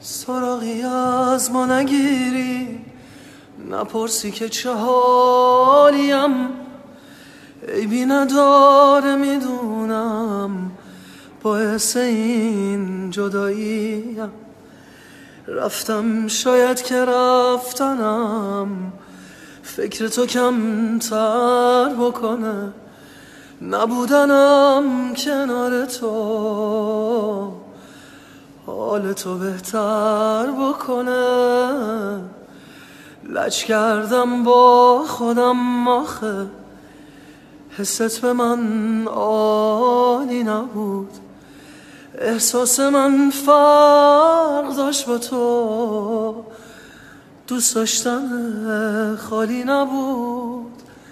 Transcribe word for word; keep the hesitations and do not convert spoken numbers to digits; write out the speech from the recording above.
سراغی از ما نگیری، نپرسی که چه حالیم، عیبی نداره میدونم باعث این جداییم. رفتم شاید که رفتنم فکر تو کمتر بکنه، نبودنم کنار تو حال تو بهتر بکنه. لج کردم با خودم آخه حست به من عالی نبود، احساس من فرق داشت با تو، دوست داشتن خالی نبود.